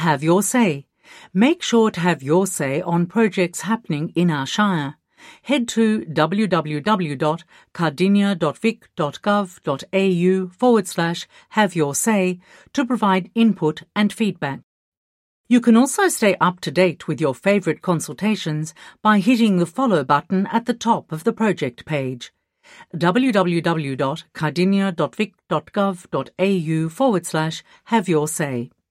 Have Your Say. Make sure to have your say on projects happening in our Shire. Head to www.cardinia.vic.gov.au/have-your-say to provide input and feedback. You can also stay up to date with your favourite consultations by hitting the follow button at the top of the project page. www.cardinia.vic.gov.au/have-your-say.